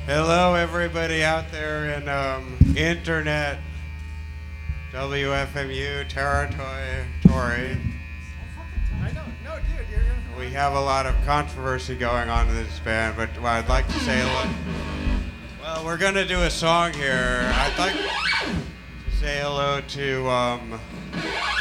Hello, everybody out there in internet WFMU territory. I know, no, dude, you're. We have a lot of controversy going on in this band, but I'd like to say, well, we're gonna do a song here. I'd like to say hello to